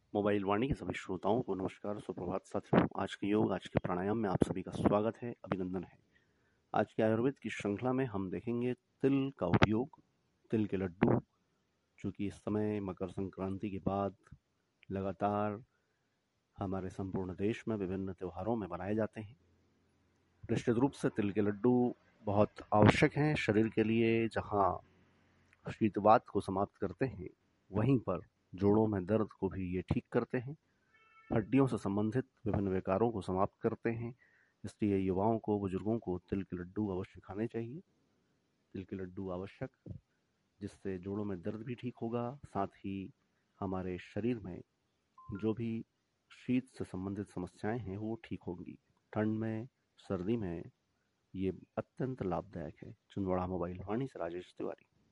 Mobile वाणी के सभी श्रोताओं को नमस्कार, सुप्रभात साथियों। आज के योग, आज के प्राणायाम में आप सभी का स्वागत है, अभिनंदन है। आज के आयुर्वेद की श्रृंखला में हम देखेंगे तिल का उपयोग, तिल के लड्डू, जो कि इस समय मकर संक्रांति के बाद लगातार हमारे संपूर्ण देश में विभिन्न त्योहारों में बनाए जाते हैं। निश्चित रूप से तिल के लड्डू बहुत आवश्यक हैं शरीर के लिए। जहाँ शीतवात को समाप्त करते हैं, वहीं पर जोड़ों में दर्द को भी ये ठीक करते हैं, हड्डियों से संबंधित विभिन्न विकारों को समाप्त करते हैं। इसलिए युवाओं को, बुजुर्गों को तिल के लड्डू अवश्य खाने चाहिए। तिल के लड्डू आवश्यक, जिससे जोड़ों में दर्द भी ठीक होगा, साथ ही हमारे शरीर में जो भी शीत से संबंधित समस्याएं हैं वो ठीक होंगी। ठंड में, सर्दी में ये अत्यंत लाभदायक है। छिंदवाड़ा मोबाइल वाणी से राजेश तिवारी।